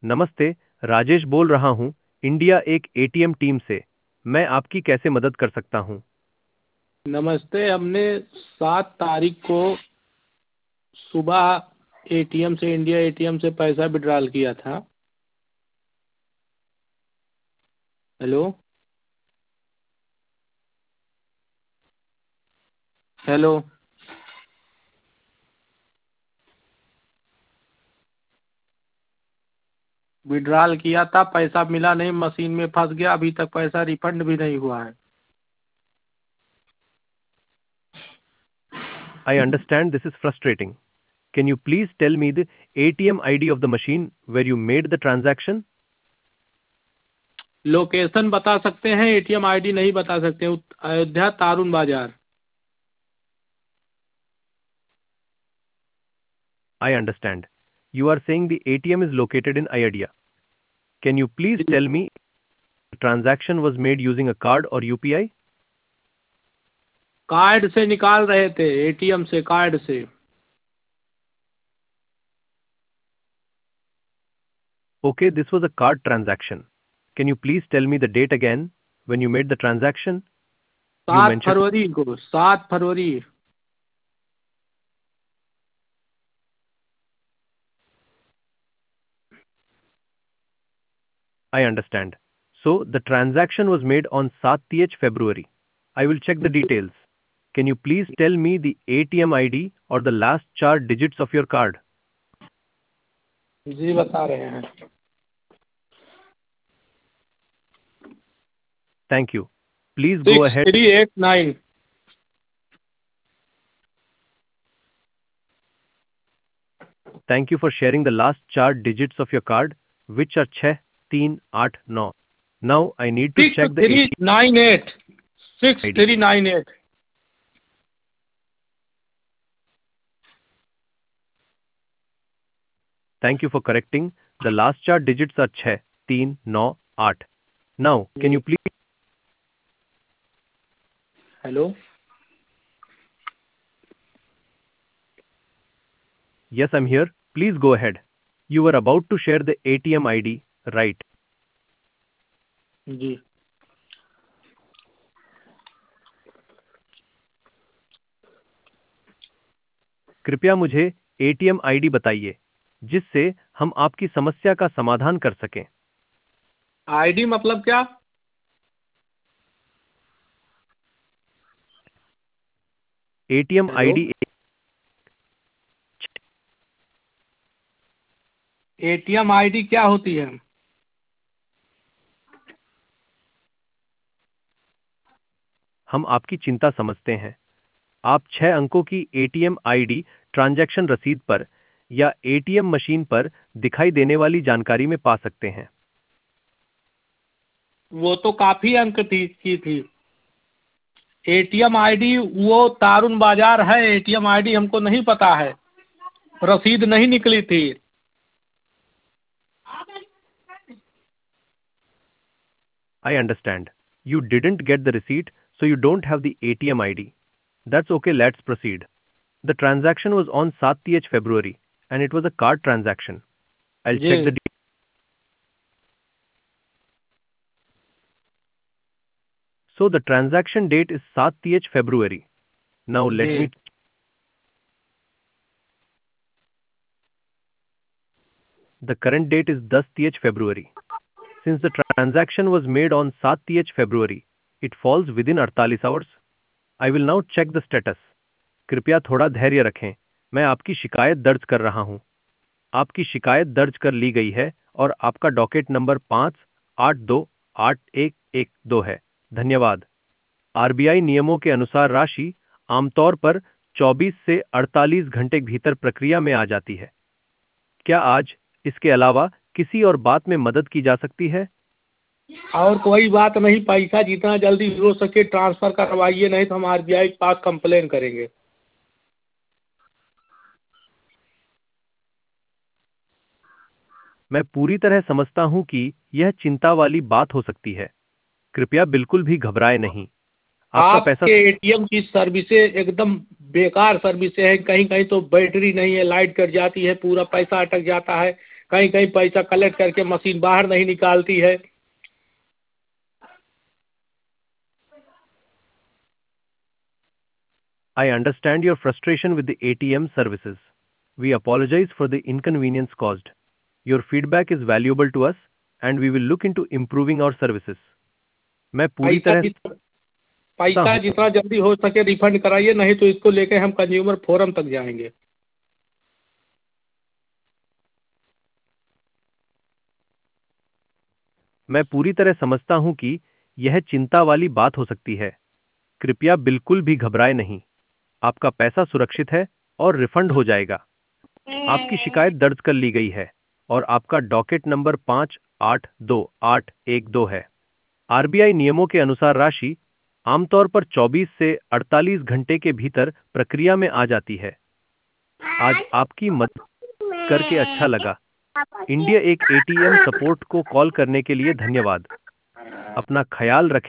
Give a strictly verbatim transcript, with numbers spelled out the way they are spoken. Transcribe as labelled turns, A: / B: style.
A: नमस्ते, राजेश बोल रहा हूँ, इंडिया एक एटीएम टीम से। मैं आपकी कैसे मदद कर सकता हूँ?
B: नमस्ते। हमने सात तारीख को सुबह एटीएम से इंडिया एटीएम से पैसा विड्रॉल किया था। हेलो हेलो विड्रॉल किया था, पैसा मिला नहीं, मशीन में फंस गया। अभी तक पैसा रिफंड भी नहीं हुआ है।
A: I understand this is frustrating. Can you please tell me the A T M I D of the machine where you made the transaction?
B: Location बता सकते हैं, एटीएम आईडी नहीं बता सकते। उत- अयोध्या तारुण बाजार।
A: I understand. You are saying the A T M is located in Ayodhya. Can you please tell me the transaction was made using a card or U P I?
B: Card से निकाल रहे थे, ATM से, card से।
A: Okay, this was a card transaction. Can you please tell me the date again when you made the transaction? You
B: सात
A: mentioned.
B: फरवरी को, सात फरवरी।
A: I understand. So the transaction was made on seventeenth February. I will check the details. Can you please tell me the A T M I D or the last four digits of your card?
B: जी बता रहे हैं।
A: Thank you. Please go
B: six
A: ahead.
B: Three eight nine.
A: Thank you for sharing the last four digits of your card, which are six three eight nine. Now I need to
B: six
A: check the
B: three
A: A T M
B: nine eight six
A: I D.
B: Three nine eight.
A: Thank you for correcting. The last four digits are six three nine eight. Now, can you please?
B: Hello
A: Yes, I'm here. Please go ahead. You were about to share the A T M I D, right?
B: जी।
A: कृपया मुझे A T M I D बताइए, जिससे हम आपकी समस्या का समाधान कर सकें।
B: आईडी मतलब क्या?
A: A T M
B: hello
A: I D
B: ATM ID क्या होती है?
A: हम आपकी चिंता समझते हैं। आप छह अंकों की A T M I D transaction रसीद पर या A T M मशीन पर दिखाई देने वाली जानकारी में पा सकते हैं।
B: वो तो काफी अंक थी की थी। एटीएम आईडी वो तारुण बाजार है। एटीएम आईडी हमको नहीं पता है, रसीद नहीं निकली थी।
A: I understand. You didn't get the receipt, so you don't have the A T M I D. That's okay, let's proceed. The transaction was on seventeenth February and it was a card transaction. I'll
B: ji
A: check the de- So the transaction date is seventeenth February. Now let
B: ji
A: me. The current date is twentieth February. Since the transaction was made on seventeenth February, it falls within अड़तालीस hours. I will now check the status. कृपया थोड़ा धैर्य रखें, मैं आपकी शिकायत दर्ज कर रहा हूं। आपकी शिकायत दर्ज कर ली गई है और आपका डॉकेट नंबर पाँच आठ दो आठ एक एक दो है। धन्यवाद। आरबीआई नियमों के अनुसार राशि आमतौर पर चौबीस से अड़तालीस घंटे के भीतर प्रक्रिया में आ जाती है। क्या आज इसके अलावा किसी और बात में मदद की जा सकती है?
B: और कोई बात नहीं। पैसा जितना जल्दी हो सके ट्रांसफर करवाइए, नहीं तो हम आरबीआई के पास कंप्लेन करेंगे।
A: मैं पूरी तरह समझता हूं कि यह चिंता वाली बात हो सकती है। कृपया बिल्कुल भी घबराए नहीं। आपका पैसा
B: आपके एटीएम की सर्विसें एकदम बेकार सर्विसें हैं। कहीं कहीं तो बैटरी नहीं है, लाइट कट जाती है, पूरा पैसा अटक जाता है। कहीं कहीं पैसा कलेक्ट करके मशीन बाहर नहीं निकालती है।
A: I understand your frustration with the A T M services. We apologize for the inconvenience caused. Your feedback is valuable to us and we will look into improving our services. मैं पूरी
B: पैसा
A: तरह
B: जितना
A: समझता
B: पैसा
A: हूँ।
B: जितना जल्दी हो सके रिफंड कराइए, नहीं तो इसको लेके हम कंज्यूमर फोरम तक जाएंगे।
A: मैं पूरी तरह समझता हूं कि यह चिंता वाली बात हो सकती है। कृपया बिल्कुल भी घबराए नहीं। आपका पैसा सुरक्षित है और रिफंड हो जाएगा। आपकी शिकायत दर्ज कर ली गई है और आपका डॉकेट नंबर पाँच आठ दो आठ एक दो है। आरबीआई नियमों के अनुसार राशि आमतौर पर चौबीस से अड़तालीस घंटे के भीतर प्रक्रिया में आ जाती है। आज आपकी मदद करके अच्छा लगा। इंडिया एक एटीएम सपोर्ट को कॉल करने के लिए धन्यवाद। अपना ख्याल रखें।